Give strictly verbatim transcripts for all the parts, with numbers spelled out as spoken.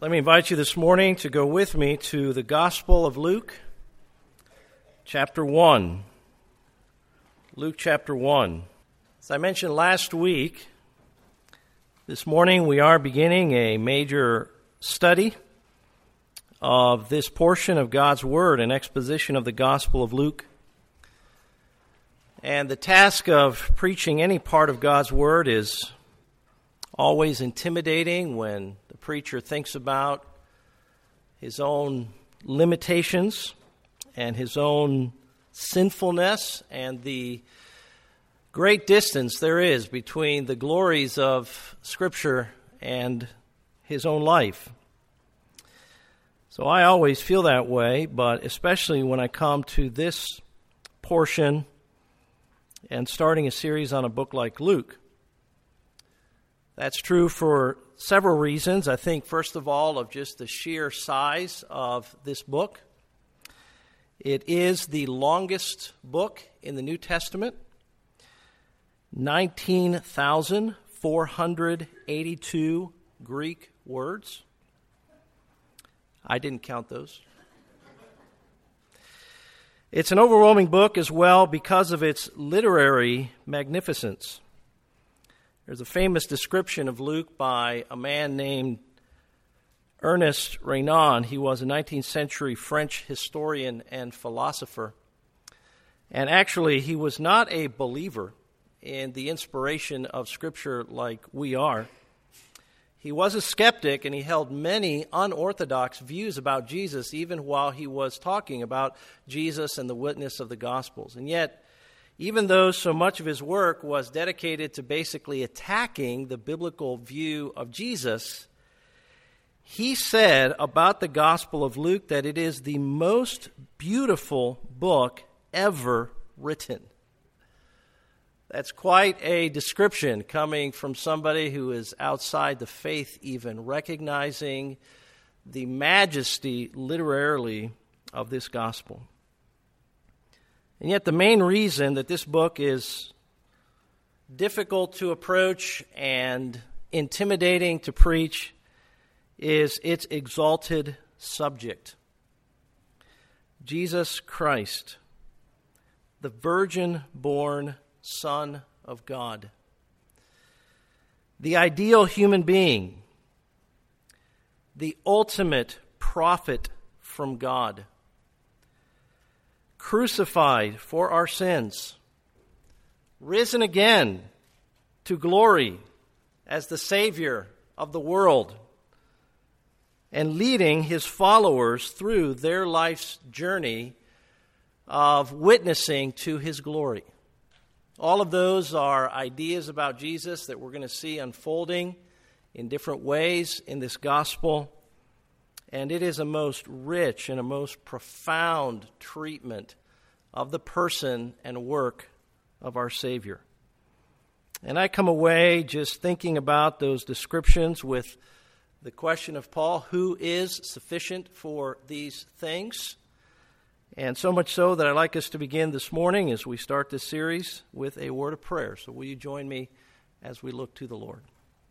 Let me invite you this morning to go with me to the Gospel of Luke, chapter one. Luke chapter one. As I mentioned last week, this morning we are beginning a major study of this portion of God's Word, an exposition of the Gospel of Luke. And the task of preaching any part of God's Word is always intimidating when the preacher thinks about his own limitations and his own sinfulness and the great distance there is between the glories of Scripture and his own life. So I always feel that way, but especially when I come to this portion and starting a series on a book like Luke. That's true for several reasons. I think, first of all, of just the sheer size of this book. It is the longest book in the New Testament, nineteen thousand four hundred eighty-two Greek words. I didn't count those. It's an overwhelming book as well because of its literary magnificence. There's a famous description of Luke by a man named Ernest Renan. He was a nineteenth century French historian and philosopher. And actually, he was not a believer in the inspiration of Scripture like we are. He was a skeptic, and he held many unorthodox views about Jesus, even while he was talking about Jesus and the witness of the Gospels. And yet, even though so much of his work was dedicated to basically attacking the biblical view of Jesus, he said about the Gospel of Luke that it is the most beautiful book ever written. That's quite a description coming from somebody who is outside the faith even, recognizing the majesty literarily of this gospel. And yet the main reason that this book is difficult to approach and intimidating to preach is its exalted subject. Jesus Christ, the virgin-born Son of God, the ideal human being, the ultimate prophet from God, crucified for our sins, risen again to glory as the Savior of the world, and leading his followers through their life's journey of witnessing to his glory. All of those are ideas about Jesus that we're going to see unfolding in different ways in this gospel. And it is a most rich and a most profound treatment of the person and work of our Savior. And I come away just thinking about those descriptions with the question of Paul, who is sufficient for these things? And so much so that I'd like us to begin this morning as we start this series with a word of prayer. So will you join me as we look to the Lord?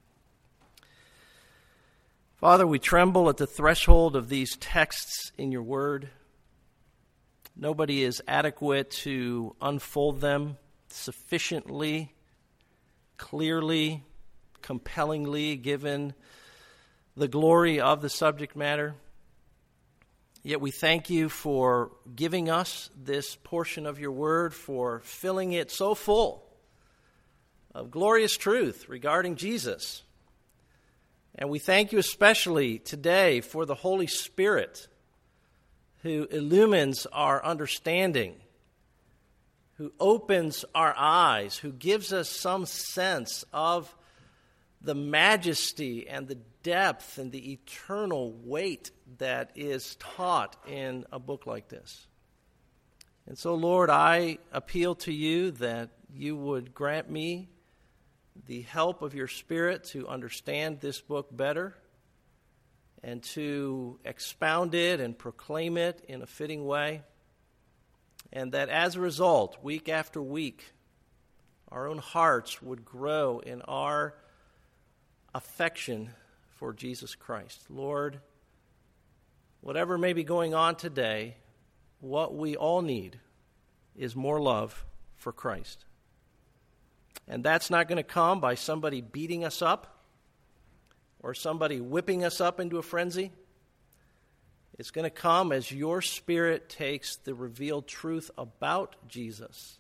Father, we tremble at the threshold of these texts in your word. Nobody is adequate to unfold them sufficiently, clearly, compellingly, given the glory of the subject matter. Yet we thank you for giving us this portion of your word, for filling it so full of glorious truth regarding Jesus. And we thank you especially today for the Holy Spirit who illumines our understanding, who opens our eyes, who gives us some sense of the majesty and the depth and the eternal weight that is taught in a book like this. And so, Lord, I appeal to you that you would grant me the help of your Spirit to understand this book better and to expound it and proclaim it in a fitting way. And that as a result, week after week, our own hearts would grow in our affection for Jesus Christ. Lord, whatever may be going on today, what we all need is more love for Christ. And that's not going to come by somebody beating us up or somebody whipping us up into a frenzy. It's going to come as your Spirit takes the revealed truth about Jesus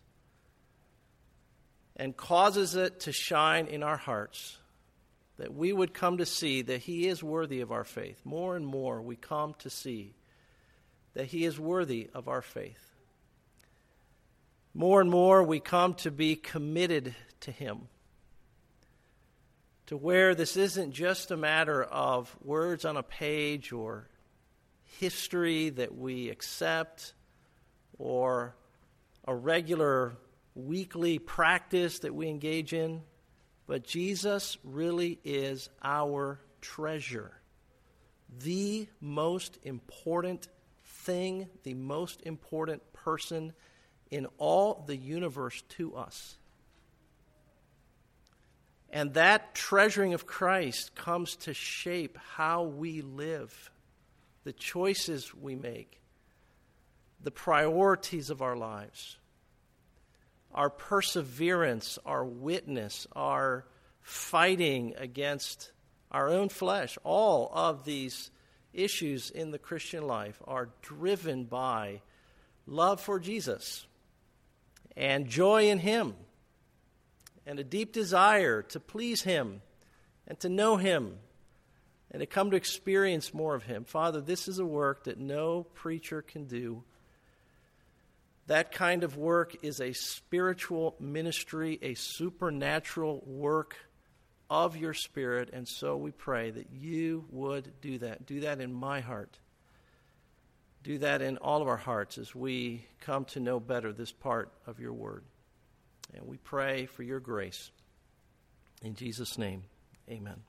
and causes it to shine in our hearts, that we would come to see that he is worthy of our faith. More and more we come to see that he is worthy of our faith. More and more we come to be committed to him, to where this isn't just a matter of words on a page or history that we accept or a regular weekly practice that we engage in, but Jesus really is our treasure, the most important thing, the most important person in all the universe to us. And that treasuring of Christ comes to shape how we live, the choices we make, the priorities of our lives, our perseverance, our witness, our fighting against our own flesh. All of these issues in the Christian life are driven by love for Jesus and joy in him and a deep desire to please him and to know him and to come to experience more of him. Father, this is a work that no preacher can do. That kind of work is a spiritual ministry, a supernatural work of your Spirit, and so we pray that you would do that. Do that in my heart. Do that in all of our hearts as we come to know better this part of your word. And we pray for your grace. In Jesus' name, amen.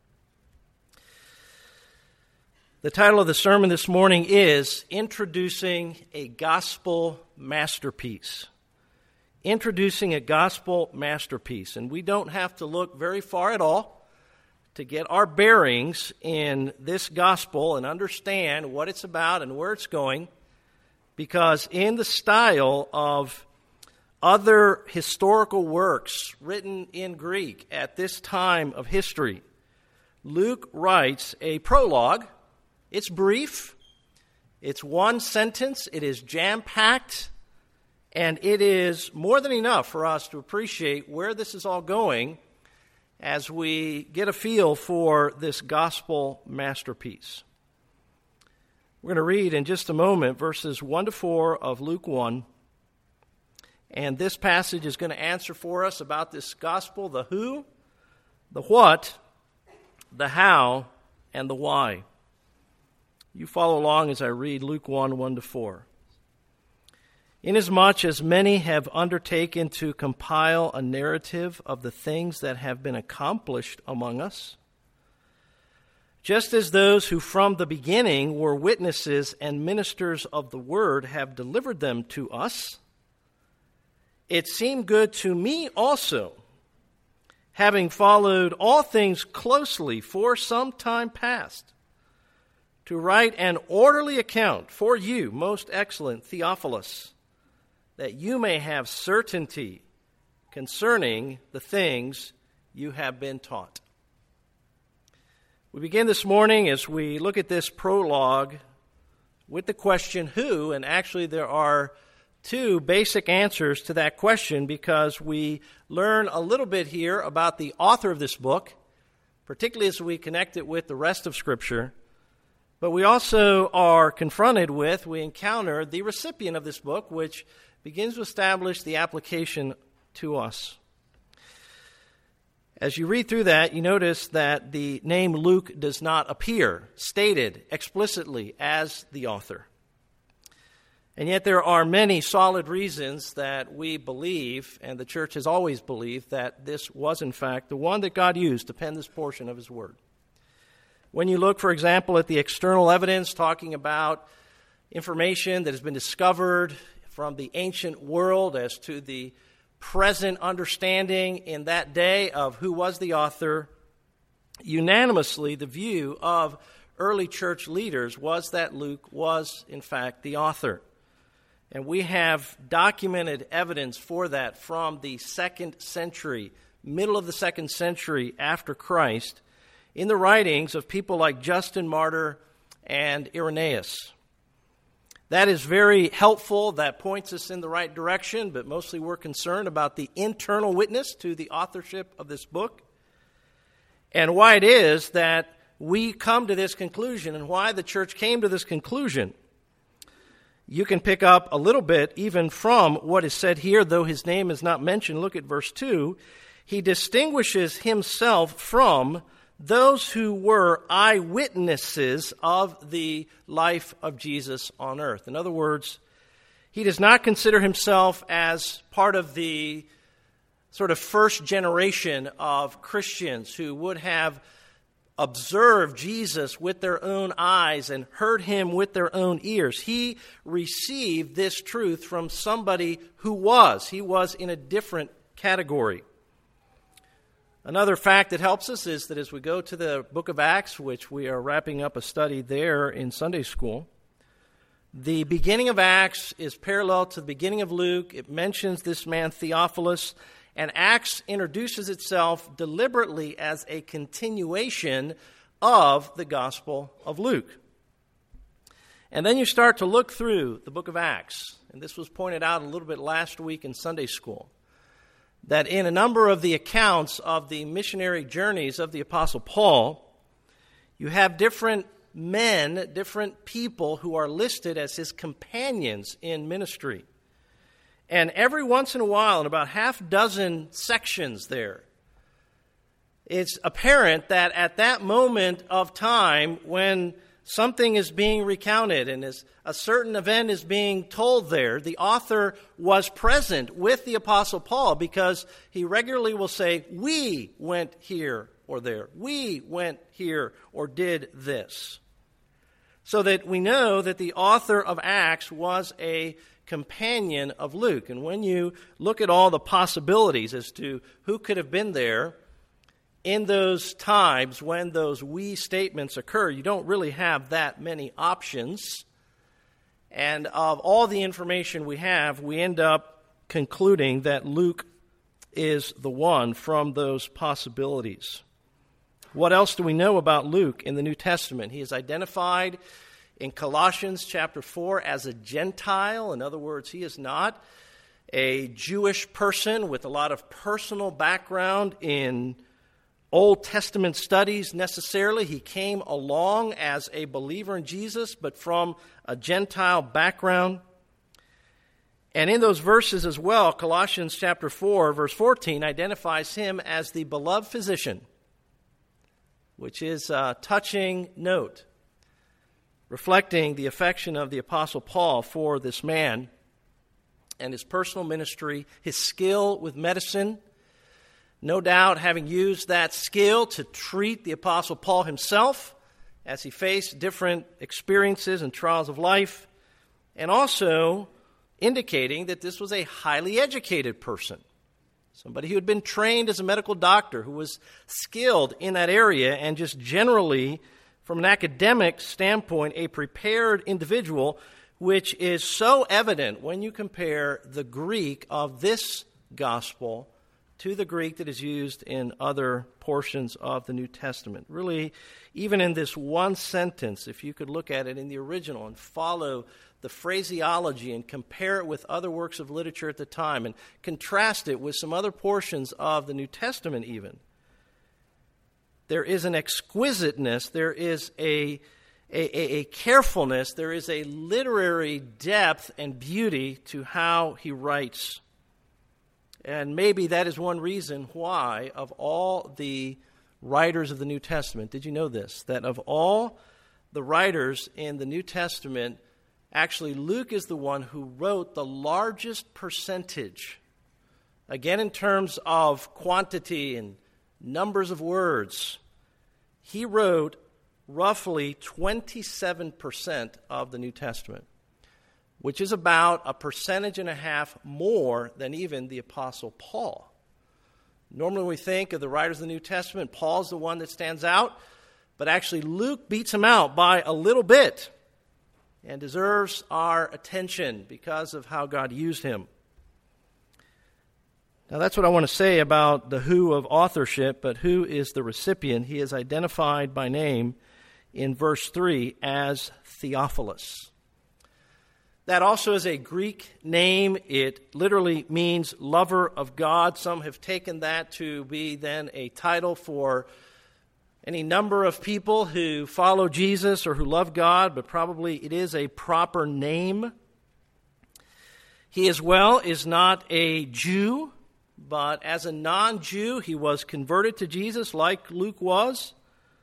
The title of the sermon this morning is Introducing a Gospel Masterpiece. Introducing a Gospel Masterpiece. And we don't have to look very far at all to get our bearings in this gospel and understand what it's about and where it's going, because in the style of other historical works written in Greek at this time of history, Luke writes a prologue. It's brief, it's one sentence, it is jam-packed, and it is more than enough for us to appreciate where this is all going as we get a feel for this gospel masterpiece. We're going to read in just a moment verses one to four of Luke one, and this passage is going to answer for us about this gospel, the who, the what, the how, and the why. You follow along as I read Luke one, one to four. Inasmuch as many have undertaken to compile a narrative of the things that have been accomplished among us, just as those who from the beginning were witnesses and ministers of the word have delivered them to us, it seemed good to me also, having followed all things closely for some time past, to write an orderly account for you, most excellent Theophilus, that you may have certainty concerning the things you have been taught. We begin this morning as we look at this prologue with the question, who? And actually there are two basic answers to that question, because we learn a little bit here about the author of this book, particularly as we connect it with the rest of Scripture. But we also are confronted with, we encounter the recipient of this book, which begins to establish the application to us. As you read through that, you notice that the name Luke does not appear stated explicitly as the author. And yet there are many solid reasons that we believe, and the church has always believed, that this was in fact the one that God used to pen this portion of his word. When you look, for example, at the external evidence talking about information that has been discovered from the ancient world as to the present understanding in that day of who was the author, unanimously, the view of early church leaders was that Luke was, in fact, the author. And we have documented evidence for that from the second century, middle of the second century after Christ, in the writings of people like Justin Martyr and Irenaeus. That is very helpful. That points us in the right direction, but mostly we're concerned about the internal witness to the authorship of this book and why it is that we come to this conclusion and why the church came to this conclusion. You can pick up a little bit even from what is said here, though his name is not mentioned. Look at verse two. He distinguishes himself from those who were eyewitnesses of the life of Jesus on earth. In other words, he does not consider himself as part of the sort of first generation of Christians who would have observed Jesus with their own eyes and heard him with their own ears. He received this truth from somebody who was. He was in a different category. Another fact that helps us is that as we go to the book of Acts, which we are wrapping up a study there in Sunday school, the beginning of Acts is parallel to the beginning of Luke. It mentions this man Theophilus, and Acts introduces itself deliberately as a continuation of the Gospel of Luke. And then you start to look through the book of Acts, and this was pointed out a little bit last week in Sunday school, that in a number of the accounts of the missionary journeys of the Apostle Paul, you have different men, different people who are listed as his companions in ministry. And every once in a while, in about half dozen sections there, it's apparent that at that moment of time when something is being recounted and is a certain event is being told there, the author was present with the Apostle Paul because he regularly will say, we went here or there. We went here or did this. So that we know that the author of Acts was a companion of Luke. And when you look at all the possibilities as to who could have been there in those times when those we statements occur, you don't really have that many options. And of all the information we have, we end up concluding that Luke is the one from those possibilities. What else do we know about Luke in the New Testament? He is identified in Colossians chapter four as a Gentile. In other words, he is not a Jewish person with a lot of personal background in Old Testament studies necessarily. He came along as a believer in Jesus, but from a Gentile background. And in those verses as well, Colossians chapter four, verse fourteen, identifies him as the beloved physician, which is a touching note, reflecting the affection of the Apostle Paul for this man and his personal ministry, his skill with medicine. No doubt having used that skill to treat the Apostle Paul himself as he faced different experiences and trials of life, and also indicating that this was a highly educated person, somebody who had been trained as a medical doctor, who was skilled in that area, and just generally, from an academic standpoint, a prepared individual, which is so evident when you compare the Greek of this gospel to the Greek that is used in other portions of the New Testament. Really, even in this one sentence, if you could look at it in the original and follow the phraseology and compare it with other works of literature at the time and contrast it with some other portions of the New Testament even, there is an exquisiteness, there is a, a, a carefulness, there is a literary depth and beauty to how he writes. And maybe that is one reason why, of all the writers of the New Testament, did you know this? That of all the writers in the New Testament, actually Luke is the one who wrote the largest percentage, again in terms of quantity and numbers of words. He wrote roughly twenty-seven percent of the New Testament, which is about a percentage and a half more than even the Apostle Paul. Normally when we think of the writers of the New Testament, Paul's the one that stands out, but actually Luke beats him out by a little bit and deserves our attention because of how God used him. Now that's what I want to say about the who of authorship, but who is the recipient? He is identified by name in verse three as Theophilus. That also is a Greek name. It literally means lover of God. Some have taken that to be then a title for any number of people who follow Jesus or who love God, but probably it is a proper name. He as well is not a Jew, but as a non-Jew, he was converted to Jesus like Luke was,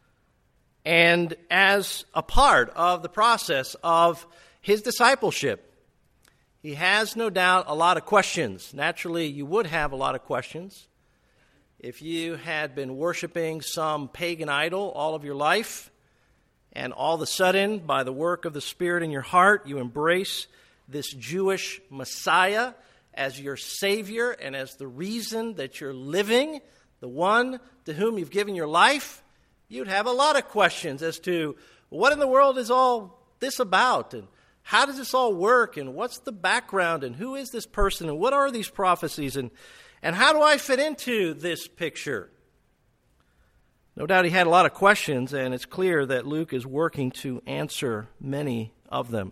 and as a part of the process of his discipleship. He has, no doubt, a lot of questions. Naturally, you would have a lot of questions if you had been worshiping some pagan idol all of your life, and all of a sudden, by the work of the Spirit in your heart, you embrace this Jewish Messiah as your Savior and as the reason that you're living, the one to whom you've given your life. You'd have a lot of questions as to what in the world is all this about, and how does this all work, and what's the background, and who is this person, and what are these prophecies, and, and how do I fit into this picture? No doubt he had a lot of questions, and it's clear that Luke is working to answer many of them.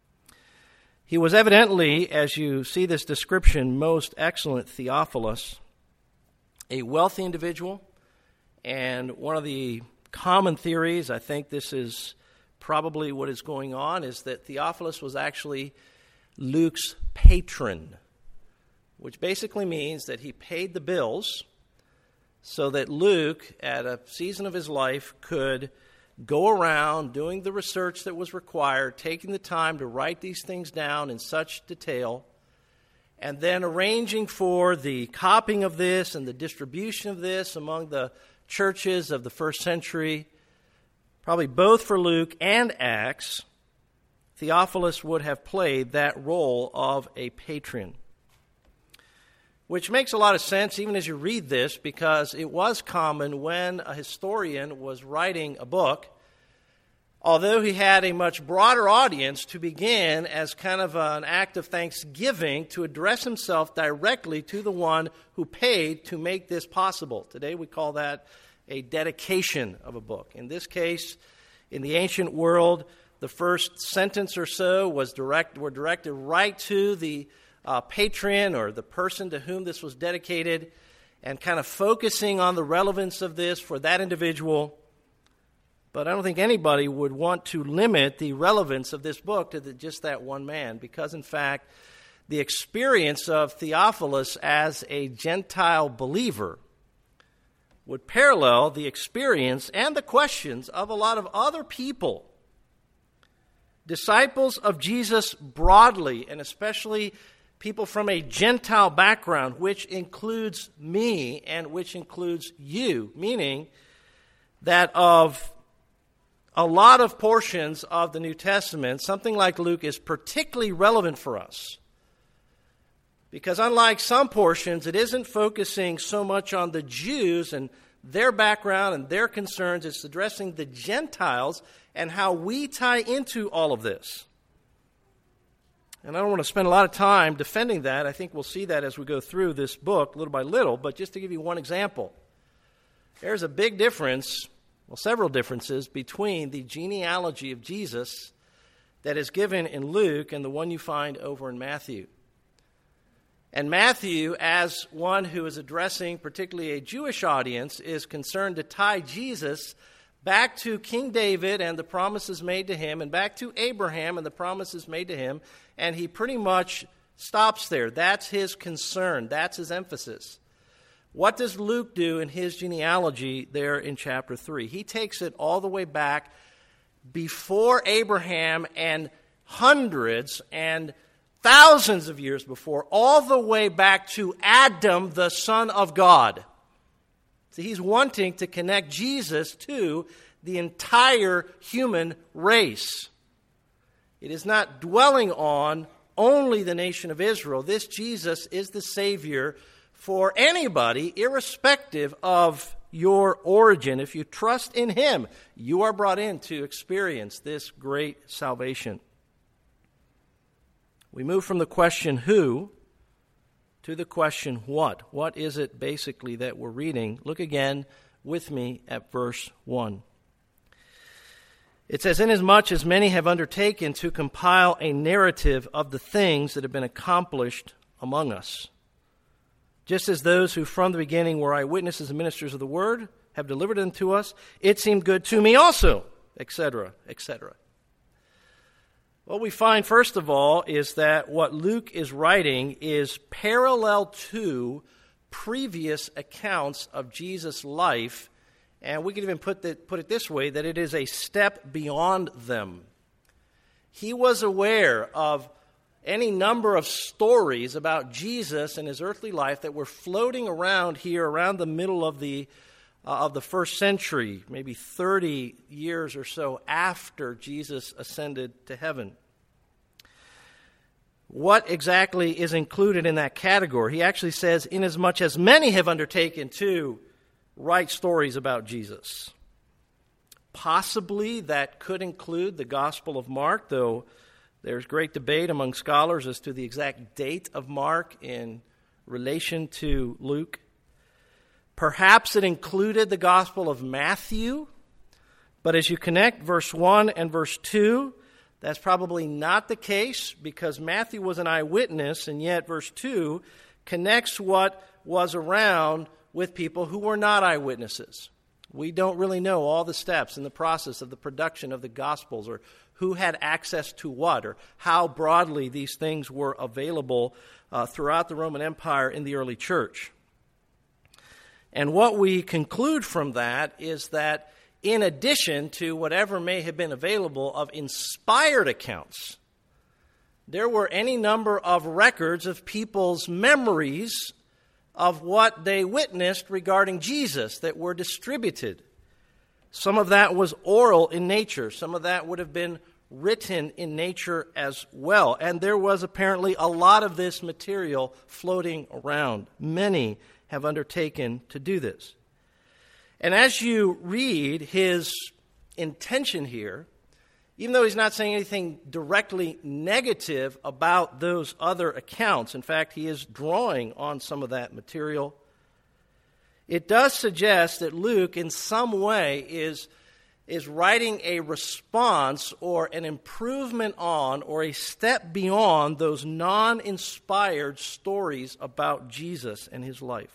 He was evidently, as you see this description, most excellent Theophilus, a wealthy individual, and one of the common theories, I think this is probably what is going on, is that Theophilus was actually Luke's patron, which basically means that he paid the bills so that Luke, at a season of his life, could go around doing the research that was required, taking the time to write these things down in such detail, and then arranging for the copying of this and the distribution of this among the churches of the first century. Probably both for Luke and Acts, Theophilus would have played that role of a patron. Which makes a lot of sense even as you read this, because it was common when a historian was writing a book, although he had a much broader audience, to begin as kind of an act of thanksgiving to address himself directly to the one who paid to make this possible. Today we call that a dedication of a book. In this case, in the ancient world, the first sentence or so was direct, were directed right to the uh, patron or the person to whom this was dedicated, and kind of focusing on the relevance of this for that individual. But I don't think anybody would want to limit the relevance of this book to the, just that one man, because in fact, the experience of Theophilus as a Gentile believer would parallel the experience and the questions of a lot of other people, disciples of Jesus broadly, and especially people from a Gentile background, which includes me and which includes you, meaning that of a lot of portions of the New Testament, something like Luke is particularly relevant for us. Because unlike some portions, it isn't focusing so much on the Jews and their background and their concerns. It's addressing the Gentiles and how we tie into all of this. And I don't want to spend a lot of time defending that. I think we'll see that as we go through this book little by little. But just to give you one example, there's a big difference, well, several differences, between the genealogy of Jesus that is given in Luke and the one you find over in Matthew. And Matthew, as one who is addressing particularly a Jewish audience, is concerned to tie Jesus back to King David and the promises made to him, and back to Abraham and the promises made to him, and he pretty much stops there. That's his concern. That's his emphasis. What does Luke do in his genealogy there in chapter three? He takes it all the way back before Abraham and hundreds and thousands of years before, all the way back to Adam, the Son of God. So he's wanting to connect Jesus to the entire human race. It is not dwelling on only the nation of Israel. This Jesus is the Savior for anybody, irrespective of your origin. If you trust in him, you are brought in to experience this great salvation. We move from the question who to the question what. What is it basically that we're reading? Look again with me at verse one. It says, "Inasmuch as many have undertaken to compile a narrative of the things that have been accomplished among us, just as those who from the beginning were eyewitnesses and ministers of the word have delivered them to us, it seemed good to me also," et cetera, et cetera. What we find, first of all, is that what Luke is writing is parallel to previous accounts of Jesus' life, and we can even put, the, put it this way, that it is a step beyond them. He was aware of any number of stories about Jesus and his earthly life that were floating around here around the middle of the uh, of the first century, maybe thirty years or so after Jesus ascended to heaven. What exactly is included in that category? He actually says, "Inasmuch as many have undertaken to write stories about Jesus." Possibly that could include the Gospel of Mark, though there's great debate among scholars as to the exact date of Mark in relation to Luke. Perhaps it included the Gospel of Matthew, but as you connect verse one and verse two, that's probably not the case because Matthew was an eyewitness, and yet verse two connects what was around with people who were not eyewitnesses. We don't really know all the steps in the process of the production of the Gospels, or who had access to what, or how broadly these things were available uh, throughout the Roman Empire in the early church. And what we conclude from that is that in addition to whatever may have been available of inspired accounts, there were any number of records of people's memories of what they witnessed regarding Jesus that were distributed. Some of that was oral in nature. Some of that would have been written in nature as well. And there was apparently a lot of this material floating around. Many have undertaken to do this. And as you read his intention here, even though he's not saying anything directly negative about those other accounts, in fact, he is drawing on some of that material, it does suggest that Luke in some way is, is writing a response or an improvement on or a step beyond those non-inspired stories about Jesus and his life.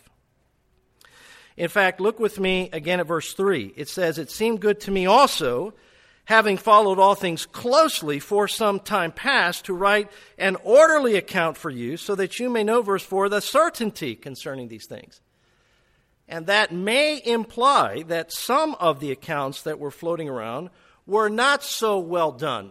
In fact, look with me again at verse three. It says, "It seemed good to me also, having followed all things closely for some time past, to write an orderly account for you, so that you may know," verse four, "the certainty concerning these things." And that may imply that some of the accounts that were floating around were not so well done.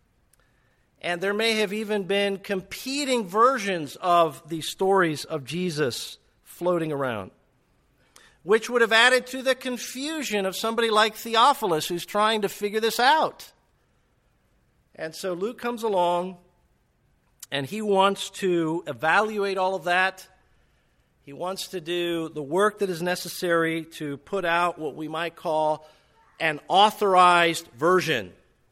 And there may have even been competing versions of the stories of Jesus floating around, which would have added to the confusion of somebody like Theophilus who's trying to figure this out. And so Luke comes along, and he wants to evaluate all of that. He wants to do the work that is necessary to put out what we might call an authorized version.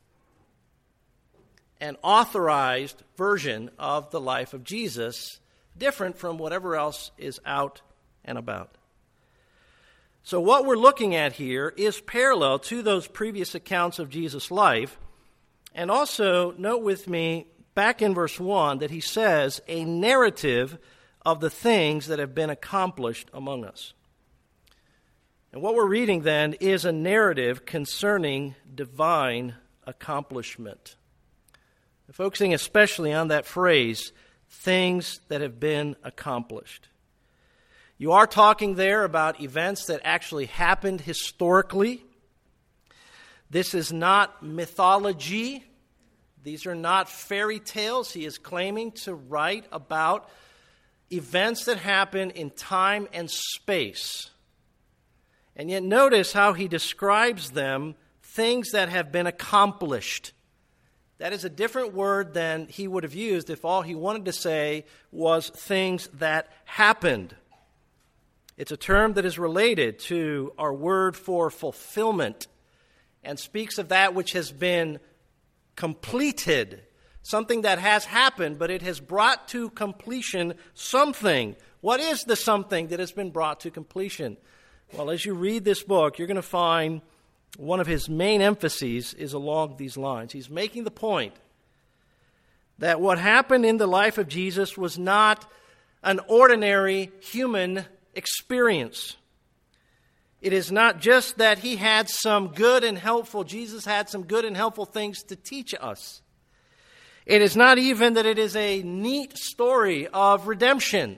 An authorized version of the life of Jesus, different from whatever else is out and about. So what we're looking at here is parallel to those previous accounts of Jesus' life. And also, note with me, back in verse one, that he says, a narrative of the things that have been accomplished among us. And what we're reading then is a narrative concerning divine accomplishment. Focusing especially on that phrase, things that have been accomplished. You are talking there about events that actually happened historically. This is not mythology. These are not fairy tales. He is claiming to write about events that happen in time and space. And yet notice how he describes them, things that have been accomplished. That is a different word than he would have used if all he wanted to say was things that happened. It's a term that is related to our word for fulfillment and speaks of that which has been completed, something that has happened, but it has brought to completion something. What is the something that has been brought to completion? Well, as you read this book, you're going to find one of his main emphases is along these lines. He's making the point that what happened in the life of Jesus was not an ordinary human experience. It is not just that he had some good and helpful, Jesus had some good and helpful things to teach us. It is not even that it is a neat story of redemption.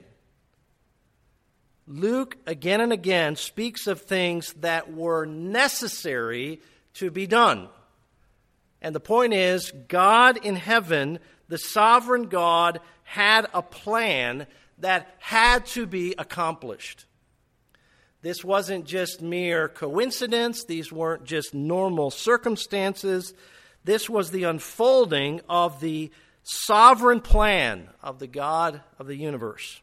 Luke, again and again, speaks of things that were necessary to be done. And the point is, God in heaven, the sovereign God, had a plan that had to be accomplished. This wasn't just mere coincidence. These weren't just normal circumstances. This was the unfolding of the sovereign plan of the God of the universe.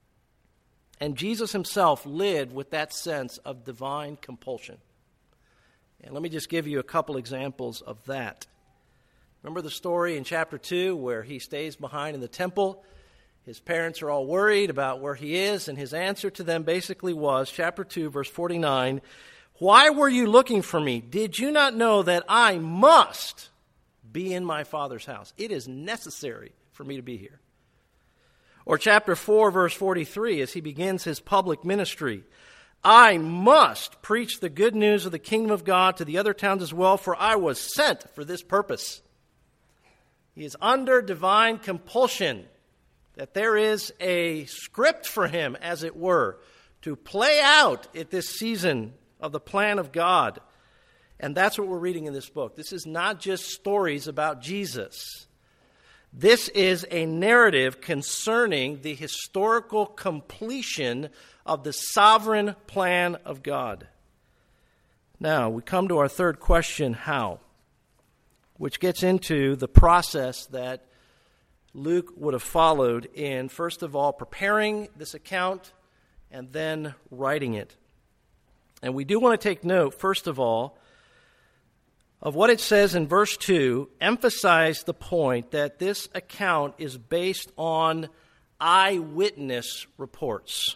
And Jesus himself lived with that sense of divine compulsion. And let me just give you a couple examples of that. Remember the story in chapter two where he stays behind in the temple? His parents are all worried about where he is, and his answer to them basically was, chapter two, verse forty-nine, "Why were you looking for me? Did you not know that I must be in my Father's house? It is necessary for me to be here." Or chapter four, verse forty-three, as he begins his public ministry, "I must preach the good news of the kingdom of God to the other towns as well, for I was sent for this purpose." He is under divine compulsion, that there is a script for him, as it were, to play out at this season of the plan of God. And that's what we're reading in this book. This is not just stories about Jesus. This is a narrative concerning the historical completion of the sovereign plan of God. Now, we come to our third question, how? Which gets into the process that Luke would have followed in, first of all, preparing this account and then writing it. And we do want to take note, first of all, of what it says in verse two, emphasize the point that this account is based on eyewitness reports.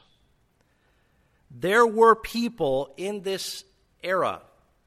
There were people in this era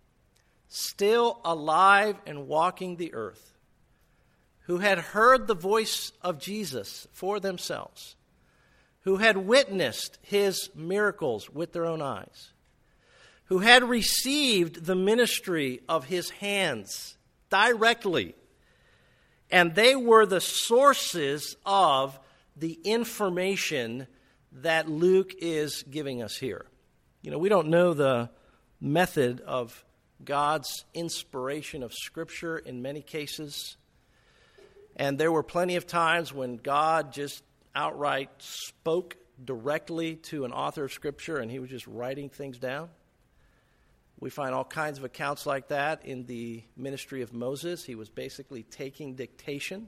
still alive and walking the earth who had heard the voice of Jesus for themselves, who had witnessed his miracles with their own eyes, who had received the ministry of his hands directly. And they were the sources of the information that Luke is giving us here. You know, we don't know the method of God's inspiration of Scripture in many cases. And there were plenty of times when God just outright spoke directly to an author of Scripture and he was just writing things down. We find all kinds of accounts like that in the ministry of Moses. He was basically taking dictation.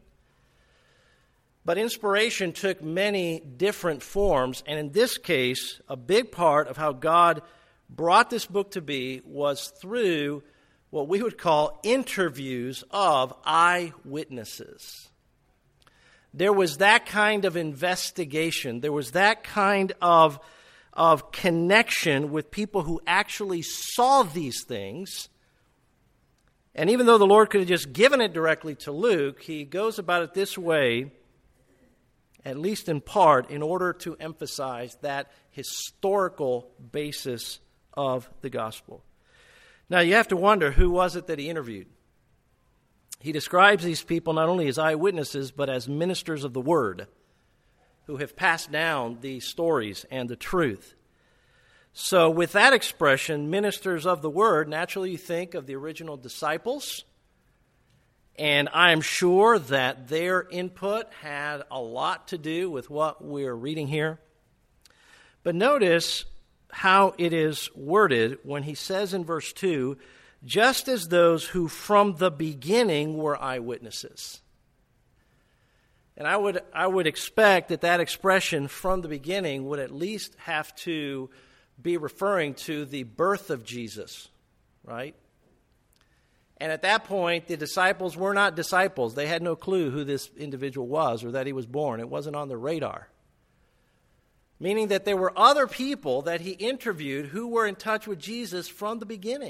But inspiration took many different forms, and in this case, a big part of how God brought this book to be was through what we would call interviews of eyewitnesses. There was that kind of investigation. There was that kind of of connection with people who actually saw these things. And even though the Lord could have just given it directly to Luke, he goes about it this way, at least in part, in order to emphasize that historical basis of the gospel. Now, you have to wonder, who was it that he interviewed? He describes these people not only as eyewitnesses, but as ministers of the word, who have passed down the stories and the truth. So with that expression, ministers of the word, naturally you think of the original disciples. And I am sure that their input had a lot to do with what we're reading here. But notice how it is worded when he says in verse two, just as those who from the beginning were eyewitnesses. And I would I would expect that that expression from the beginning would at least have to be referring to the birth of Jesus, right? And at that point, the disciples were not disciples. They had no clue who this individual was or that he was born. It wasn't on their radar. Meaning that there were other people that he interviewed who were in touch with Jesus from the beginning.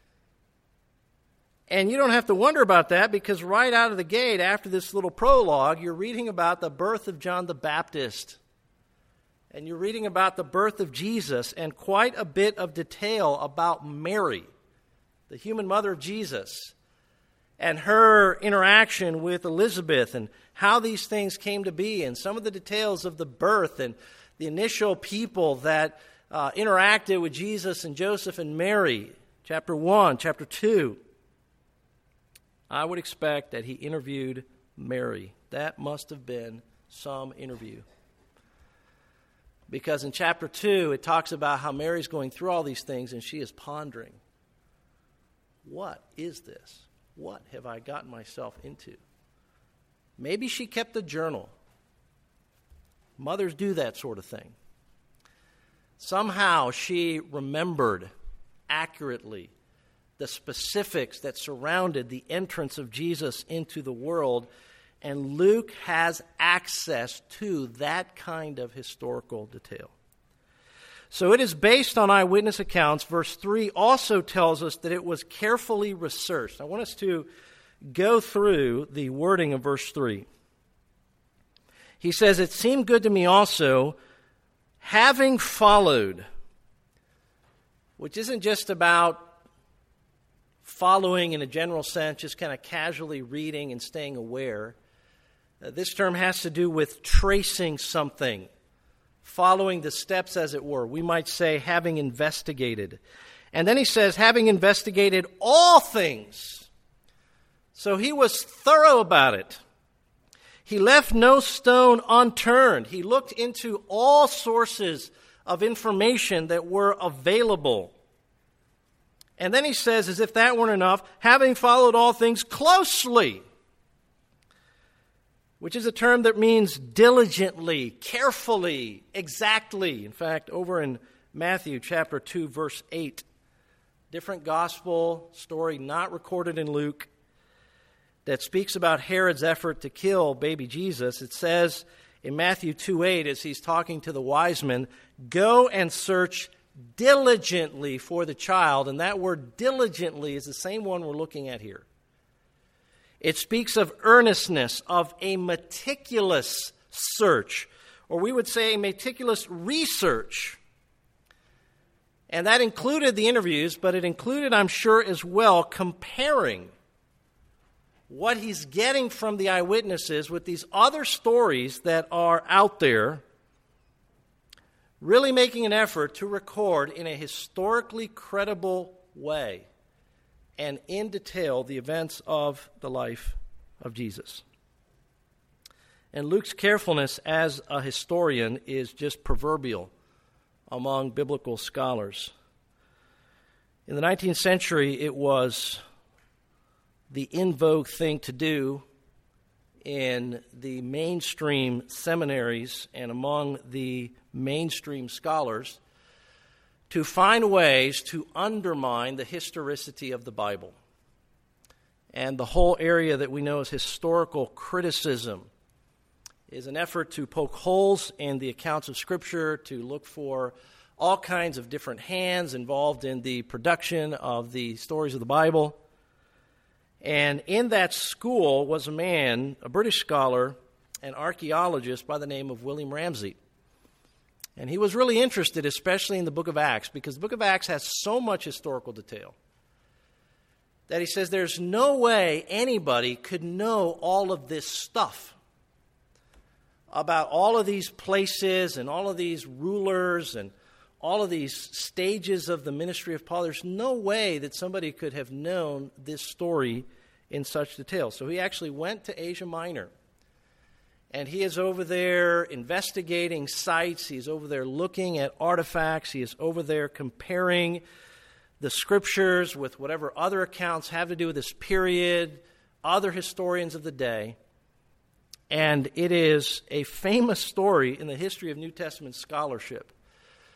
And you don't have to wonder about that, because right out of the gate, after this little prologue, you're reading about the birth of John the Baptist. And you're reading about the birth of Jesus, and quite a bit of detail about Mary, the human mother of Jesus, and her interaction with Elizabeth, and how these things came to be, and some of the details of the birth, and the initial people that uh, interacted with Jesus and Joseph and Mary. Chapter one, chapter two. I would expect that he interviewed Mary. That must have been some interview. Because in chapter two, it talks about how Mary's going through all these things and she is pondering, what is this? What have I gotten myself into? Maybe she kept a journal. Mothers do that sort of thing. Somehow she remembered accurately the specifics that surrounded the entrance of Jesus into the world, and Luke has access to that kind of historical detail. So it is based on eyewitness accounts. Verse three also tells us that it was carefully researched. I want us to go through the wording of verse three. He says, "It seemed good to me also, having followed," which isn't just about following in a general sense, just kind of casually reading and staying aware. Uh, this term has to do with tracing something, following the steps, as it were. We might say having investigated. And then he says, having investigated all things. So he was thorough about it. He left no stone unturned. He looked into all sources of information that were available. And then he says, as if that weren't enough, having followed all things closely, which is a term that means diligently, carefully, exactly. In fact, over in Matthew chapter two, verse eight, different gospel story not recorded in Luke that speaks about Herod's effort to kill baby Jesus. It says in Matthew two eight, as he's talking to the wise men, "Go and search diligently for the child." And that word diligently is the same one we're looking at here. It speaks of earnestness, of a meticulous search, or we would say a meticulous research. And that included the interviews, but it included, I'm sure, as well, comparing what he's getting from the eyewitnesses with these other stories that are out there, really making an effort to record in a historically credible way and in detail the events of the life of Jesus. And Luke's carefulness as a historian is just proverbial among biblical scholars. In the nineteenth century, it was the in vogue thing to do in the mainstream seminaries and among the mainstream scholars to find ways to undermine the historicity of the Bible. And the whole area that we know as historical criticism is an effort to poke holes in the accounts of Scripture, to look for all kinds of different hands involved in the production of the stories of the Bible. And in that school was a man, a British scholar, an archaeologist by the name of William Ramsay. And he was really interested, especially in the book of Acts, because the book of Acts has so much historical detail that he says there's no way anybody could know all of this stuff about all of these places and all of these rulers and all of these stages of the ministry of Paul. There's no way that somebody could have known this story in such detail. So he actually went to Asia Minor. And he is over there investigating sites. He's over there looking at artifacts. He is over there comparing the Scriptures with whatever other accounts have to do with this period, other historians of the day. And it is a famous story in the history of New Testament scholarship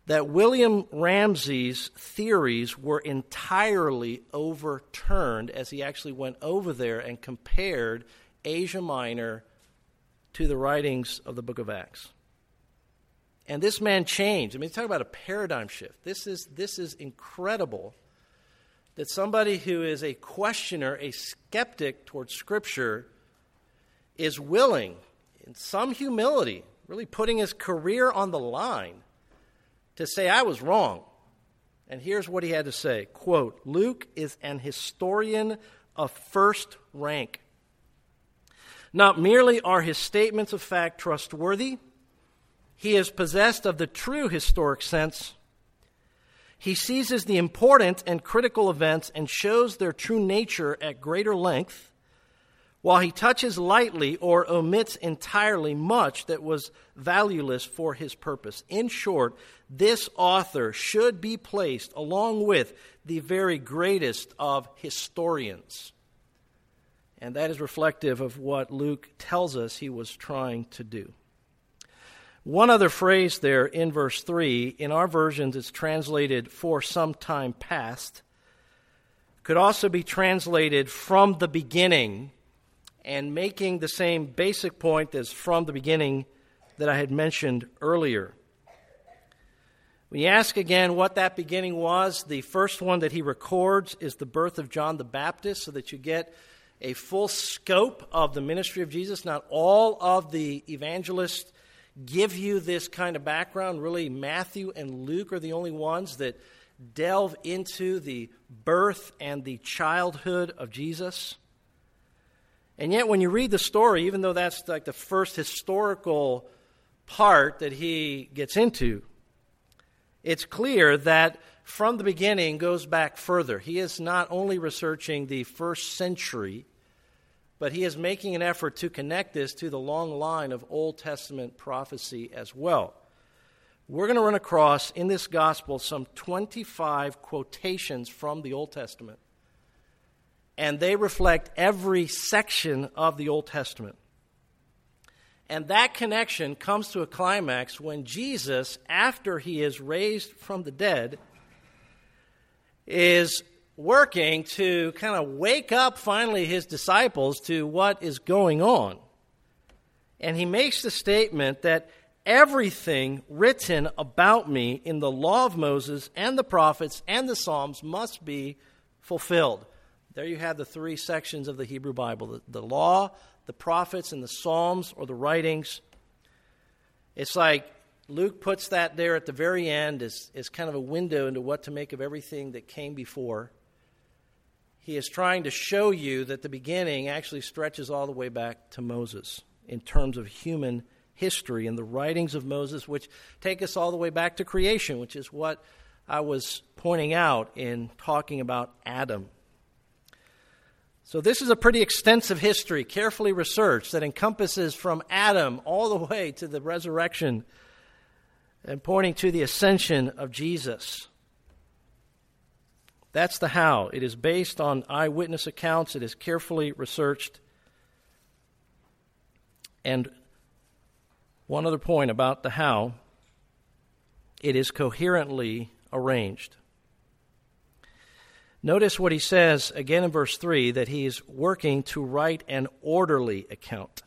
that William Ramsey's theories were entirely overturned as he actually went over there and compared Asia Minor to the writings of the book of Acts. And this man changed. I mean, talk about a paradigm shift. This is, this is incredible that somebody who is a questioner, a skeptic towards Scripture, is willing, in some humility, really putting his career on the line, to say, I was wrong. And here's what he had to say. Quote, Luke is an historian of first rank. Not merely are his statements of fact trustworthy, he is possessed of the true historic sense. He seizes the important and critical events and shows their true nature at greater length, while he touches lightly or omits entirely much that was valueless for his purpose. In short, this author should be placed along with the very greatest of historians. And that is reflective of what Luke tells us he was trying to do. One other phrase there in verse three, in our versions it's translated for some time past, could also be translated from the beginning, and making the same basic point as from the beginning that I had mentioned earlier. We ask again what that beginning was. The first one that he records is the birth of John the Baptist, so that you get a full scope of the ministry of Jesus. Not all of the evangelists give you this kind of background. Really, Matthew and Luke are the only ones that delve into the birth and the childhood of Jesus. And yet when you read the story, even though that's like the first historical part that he gets into, it's clear that from the beginning goes back further. He is not only researching the first century, but he is making an effort to connect this to the long line of Old Testament prophecy as well. We're going to run across in this gospel some twenty-five quotations from the Old Testament. And they reflect every section of the Old Testament. And that connection comes to a climax when Jesus, after he is raised from the dead, is working to kind of wake up finally his disciples to what is going on. And he makes the statement that everything written about me in the law of Moses and the prophets and the Psalms must be fulfilled. There you have the three sections of the Hebrew Bible, the, the law, the prophets, and the Psalms, or the writings. It's like Luke puts that there at the very end as, as kind of a window into what to make of everything that came before. He is trying to show you that the beginning actually stretches all the way back to Moses in terms of human history and the writings of Moses, which take us all the way back to creation, which is what I was pointing out in talking about Adam. So this is a pretty extensive history, carefully researched, that encompasses from Adam all the way to the resurrection and pointing to the ascension of Jesus. That's the how. It is based on eyewitness accounts. It is carefully researched. And one other point about the how, it is coherently arranged. Notice what he says again in verse three, that he is working to write an orderly account,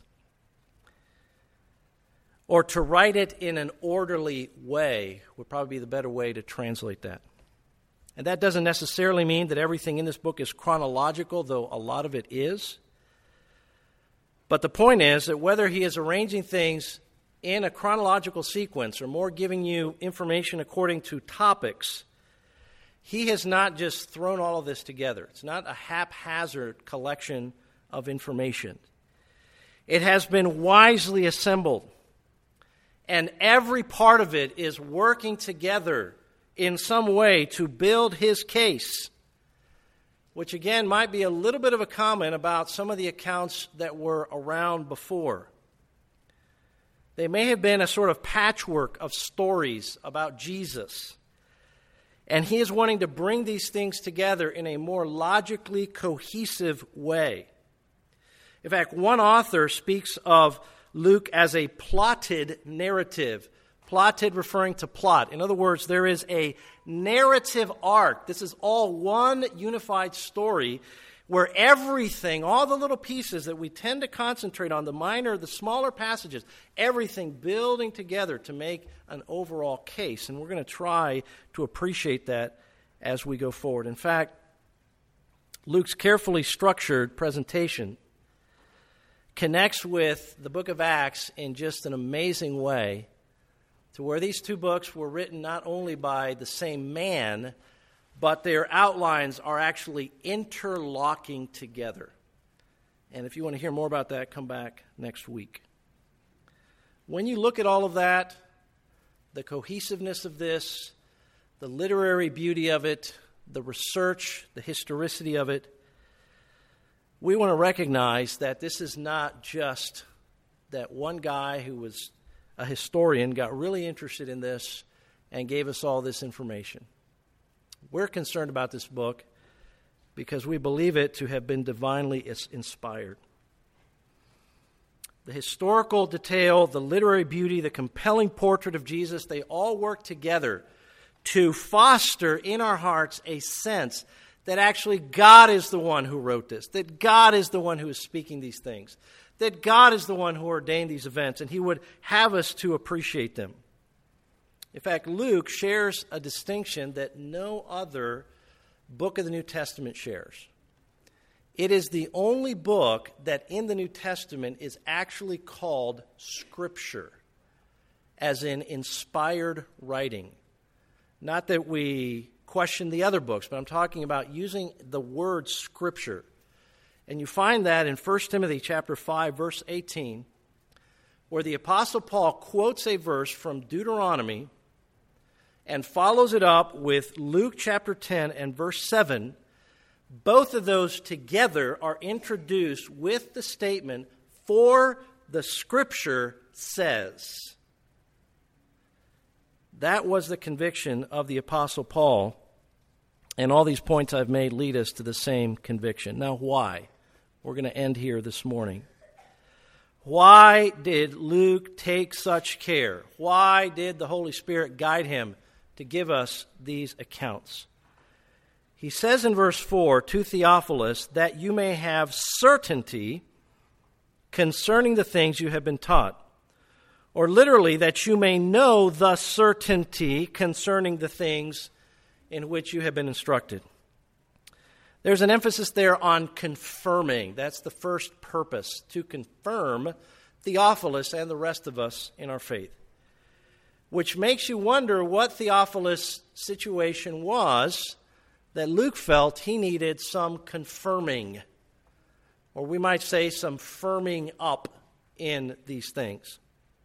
or to write it in an orderly way would probably be the better way to translate that. And that doesn't necessarily mean that everything in this book is chronological, though a lot of it is. But the point is that whether he is arranging things in a chronological sequence or more giving you information according to topics, he has not just thrown all of this together. It's not a haphazard collection of information. It has been wisely assembled, and every part of it is working together in some way to build his case, which again might be a little bit of a comment about some of the accounts that were around before. They may have been a sort of patchwork of stories about Jesus. And he is wanting to bring these things together in a more logically cohesive way. In fact, one author speaks of Luke as a plotted narrative. Plotted referring to plot. In other words, there is a narrative arc. This is all one unified story where everything, all the little pieces that we tend to concentrate on, the minor, the smaller passages, everything building together to make an overall case. And we're going to try to appreciate that as we go forward. In fact, Luke's carefully structured presentation connects with the book of Acts in just an amazing way, to where these two books were written not only by the same man, but their outlines are actually interlocking together. And if you want to hear more about that, come back next week. When you look at all of that, the cohesiveness of this, the literary beauty of it, the research, the historicity of it, we want to recognize that this is not just that one guy who was a historian got really interested in this and gave us all this information. We're concerned about this book because we believe it to have been divinely inspired. The historical detail, the literary beauty, the compelling portrait of Jesus, they all work together to foster in our hearts a sense that actually God is the one who wrote this, that God is the one who is speaking these things, that God is the one who ordained these events, and he would have us to appreciate them. In fact, Luke shares a distinction that no other book of the New Testament shares. It is the only book that in the New Testament is actually called Scripture, as in inspired writing. Not that we question the other books, but I'm talking about using the word Scripture. And you find that in First Timothy chapter five, verse eighteen, where the Apostle Paul quotes a verse from Deuteronomy and follows it up with Luke chapter ten and verse seven. Both of those together are introduced with the statement, "For the Scripture says." That was the conviction of the Apostle Paul, and all these points I've made lead us to the same conviction. Now, why? We're going to end here this morning. Why did Luke take such care? Why did the Holy Spirit guide him to give us these accounts? He says in verse four, to Theophilus, that you may have certainty concerning the things you have been taught. Or literally, that you may know the certainty concerning the things in which you have been instructed. There's an emphasis there on confirming. That's the first purpose, to confirm Theophilus and the rest of us in our faith. Which makes you wonder what Theophilus' situation was that Luke felt he needed some confirming, or we might say some firming up in these things.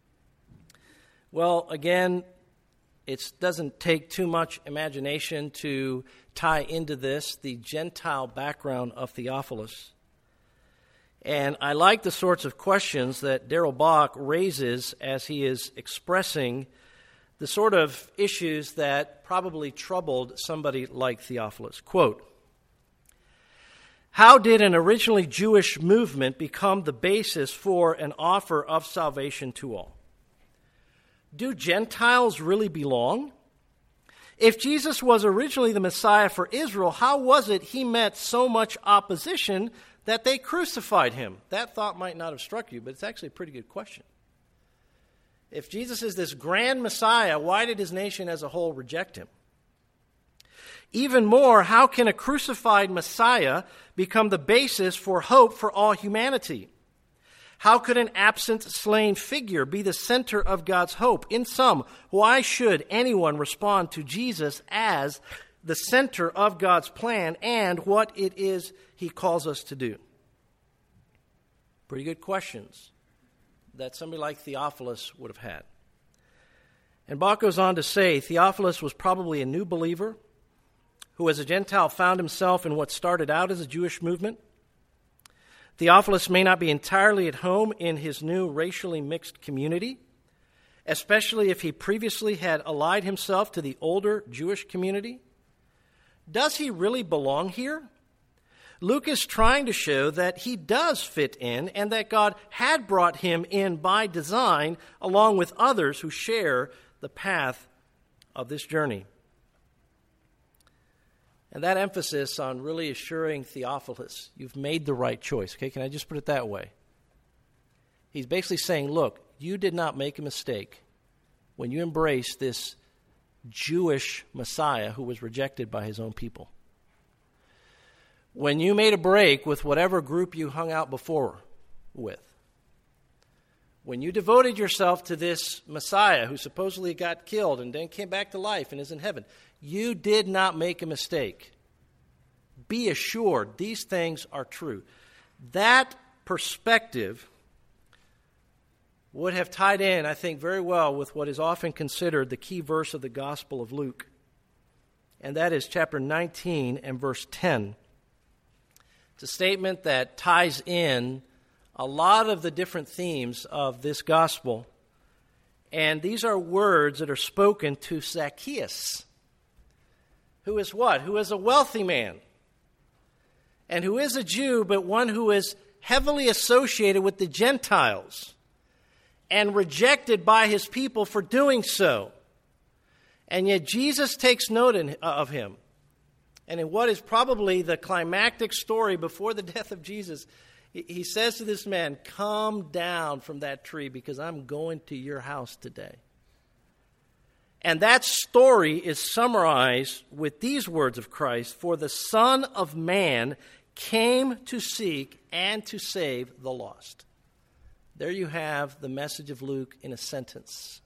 Well, again, it doesn't take too much imagination to tie into this the Gentile background of Theophilus. And I like the sorts of questions that Darrell Bock raises as he is expressing the sort of issues that probably troubled somebody like Theophilus. Quote, how did an originally Jewish movement become the basis for an offer of salvation to all? Do Gentiles really belong? If Jesus was originally the Messiah for Israel, how was it he met so much opposition that they crucified him? That thought might not have struck you, but it's actually a pretty good question. If Jesus is this grand Messiah, why did his nation as a whole reject him? Even more, how can a crucified Messiah become the basis for hope for all humanity? How could an absent, slain figure be the center of God's hope? In sum, why should anyone respond to Jesus as the center of God's plan and what it is he calls us to do? Pretty good questions that somebody like Theophilus would have had. And Bock goes on to say, Theophilus was probably a new believer who as a Gentile found himself in what started out as a Jewish movement. Theophilus may not be entirely at home in his new racially mixed community, especially if he previously had allied himself to the older Jewish community. Does he really belong here? Luke is trying to show that he does fit in and that God had brought him in by design along with others who share the path of this journey. And that emphasis on really assuring Theophilus, you've made the right choice. Okay, can I just put it that way? He's basically saying, look, you did not make a mistake when you embraced this Jewish Messiah who was rejected by his own people. When you made a break with whatever group you hung out before with. When you devoted yourself to this Messiah who supposedly got killed and then came back to life and is in heaven, you did not make a mistake. Be assured these things are true. That perspective would have tied in, I think, very well with what is often considered the key verse of the Gospel of Luke. And that is chapter nineteen and verse ten. It's a statement that ties in a lot of the different themes of this gospel. And these are words that are spoken to Zacchaeus, who is what? Who is a wealthy man, and who is a Jew, but one who is heavily associated with the Gentiles and rejected by his people for doing so. And yet Jesus takes note in, uh, of him. And in what is probably the climactic story before the death of Jesus, he, he says to this man, come down from that tree because I'm going to your house today. And that story is summarized with these words of Christ, for the Son of Man came to seek and to save the lost. There you have the message of Luke in a sentence.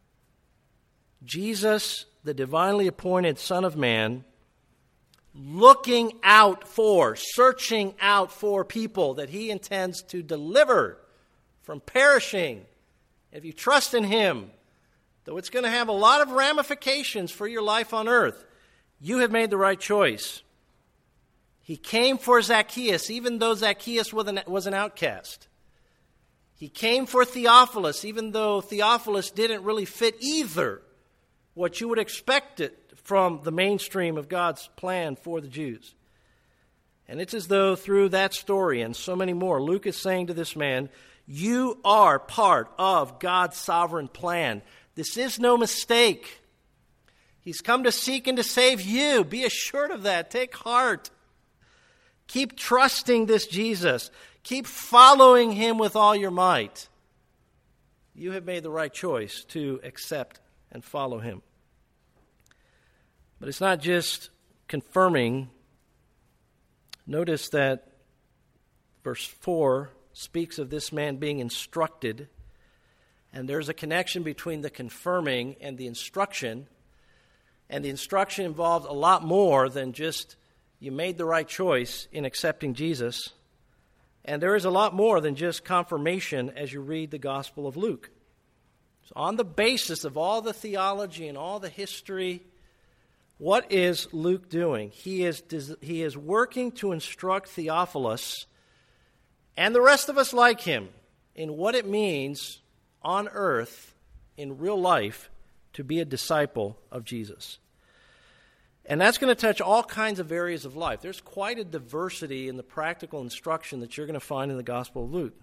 Jesus, the divinely appointed Son of Man, looking out for, searching out for people that he intends to deliver from perishing. If you trust in him, though it's going to have a lot of ramifications for your life on earth, you have made the right choice. He came for Zacchaeus, even though Zacchaeus was an, was an outcast. He came for Theophilus, even though Theophilus didn't really fit either what you would expect it from the mainstream of God's plan for the Jews. And it's as though through that story and so many more, Luke is saying to this man, you are part of God's sovereign plan. This is no mistake. He's come to seek and to save you. Be assured of that. Take heart. Keep trusting this Jesus. Keep following him with all your might. You have made the right choice to accept and follow him. But it's not just confirming. Notice that verse four speaks of this man being instructed, and there's a connection between the confirming and the instruction. And the instruction involved a lot more than just you made the right choice in accepting Jesus. And there is a lot more than just confirmation as you read the Gospel of Luke. So on the basis of all the theology and all the history, what is Luke doing? He is, he is working to instruct Theophilus and the rest of us like him in what it means on earth, in real life, to be a disciple of Jesus. And that's going to touch all kinds of areas of life. There's quite a diversity in the practical instruction that you're going to find in the Gospel of Luke.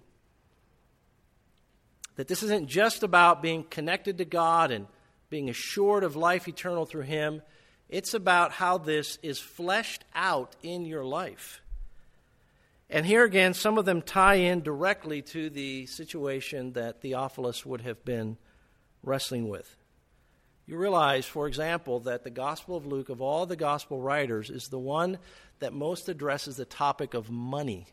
That this isn't just about being connected to God and being assured of life eternal through him. It's about how this is fleshed out in your life. And here again, some of them tie in directly to the situation that Theophilus would have been wrestling with. You realize, for example, that the Gospel of Luke, of all the Gospel writers, is the one that most addresses the topic of money.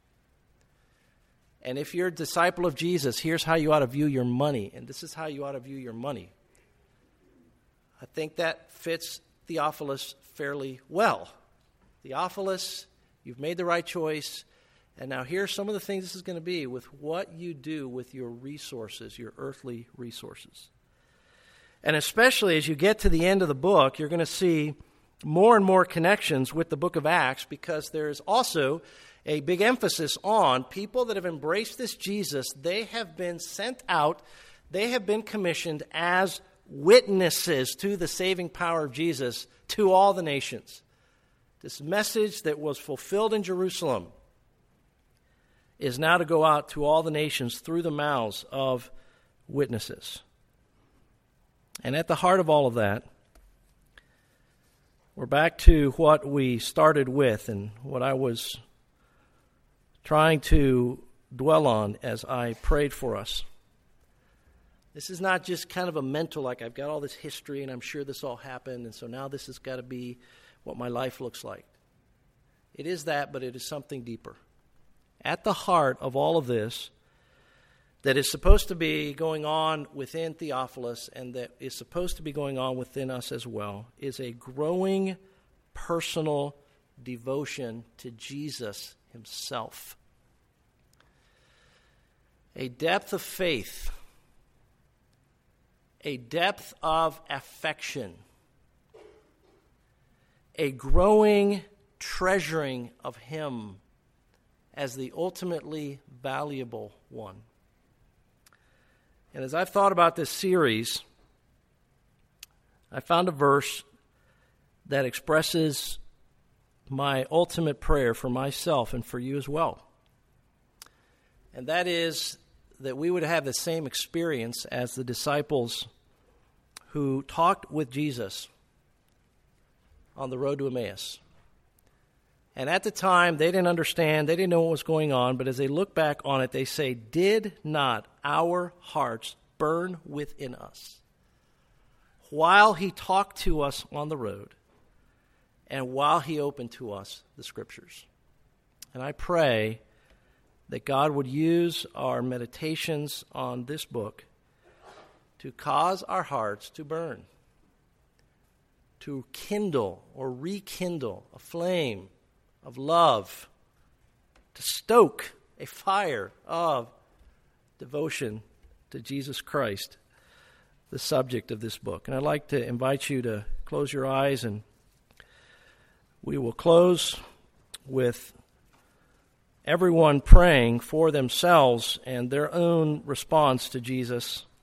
And if you're a disciple of Jesus, here's how you ought to view your money, and this is how you ought to view your money. I think that fits Theophilus fairly well. Theophilus, you've made the right choice, and now here's some of the things this is going to be with what you do with your resources, your earthly resources. And especially as you get to the end of the book, you're going to see more and more connections with the book of Acts, because there's also a big emphasis on people that have embraced this Jesus. They have been sent out, they have been commissioned as witnesses to the saving power of Jesus to all the nations. This message that was fulfilled in Jerusalem is now to go out to all the nations through the mouths of witnesses. And at the heart of all of that, we're back to what we started with and what I was trying to dwell on as I prayed for us. This is not just kind of a mental, like I've got all this history and I'm sure this all happened, and so now this has got to be what my life looks like. It is that, but it is something deeper. At the heart of all of this, that is supposed to be going on within Theophilus and that is supposed to be going on within us as well, is a growing personal devotion to Jesus himself. A depth of faith, a depth of affection, a growing treasuring of him as the ultimately valuable one. And as I've thought about this series, I found a verse that expresses my ultimate prayer for myself and for you as well. And that is that we would have the same experience as the disciples who talked with Jesus on the road to Emmaus. And at the time, they didn't understand, they didn't know what was going on, but as they look back on it, they say, did not our hearts burn within us while he talked to us on the road and while he opened to us the Scriptures? And I pray that God would use our meditations on this book to cause our hearts to burn, to kindle or rekindle a flame of love, to stoke a fire of devotion to Jesus Christ, the subject of this book. And I'd like to invite you to close your eyes, and we will close with everyone praying for themselves and their own response to Jesus